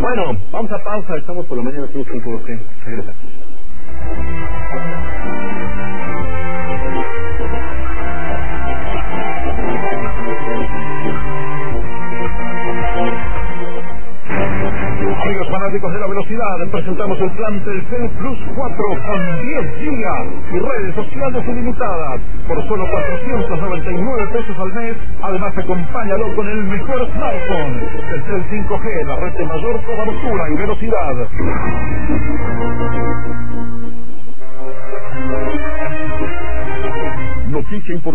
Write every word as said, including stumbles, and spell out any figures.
Bueno, vamos a pausa, estamos por lo menos en cinco punto dos. Regresa. Amigos fanáticos de la velocidad, presentamos el plan Telcel Plus cuatro con diez gigas y redes sociales ilimitadas por solo cuatrocientos noventa y nueve pesos al mes. Además, acompáñalo con el mejor smartphone, Telcel cinco G, la red de mayor cobertura y velocidad. Noticia importante.